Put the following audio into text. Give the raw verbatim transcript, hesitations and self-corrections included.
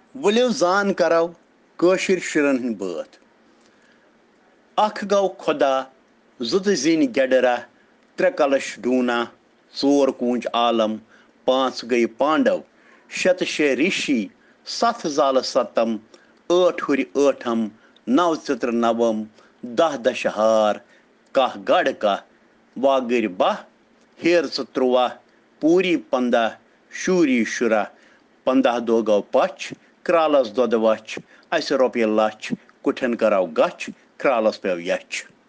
वलियो जान करो कशिर शुरन हंद बात। अख गौ खुदा जुत जीन गेडरा त्रे कलश डूना चोर कूंज आलम पांच गई पांडव शत शे ऋषि सत जाल सतम आठ हुर आठम नव चित्र नवम दह दशहार कह गढ़ कह वागर बाह हेर त्रुवा पूरी पंदह शूरी शुरा पंदह दो गौ पछ क्रालस दोद वछ अस रोपये लछ कुठन कराव गछ क्रालस पेव यछ।